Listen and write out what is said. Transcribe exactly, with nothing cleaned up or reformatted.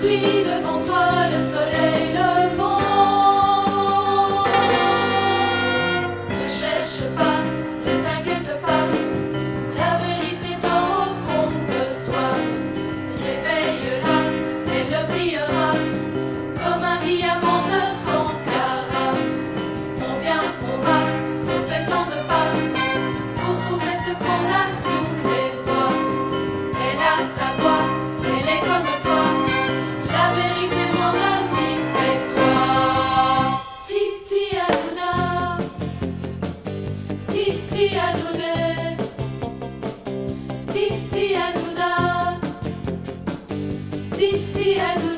Aujourd'hui devant toi le soleil levant. Ne cherche pas, ne t'inquiète pas, la vérité dort au fond de toi. Réveille-la, elle brillera comme un diamant de son carat. On vient, on va, on fait tant de pas pour trouver ce qu'on a sous les doigts. Elle a ta voix, elle est comme toi. La vérité, mon ami, c'est toi. Titi Adouda, Titi Adoudé, Titi Adouda, Titi Adouda.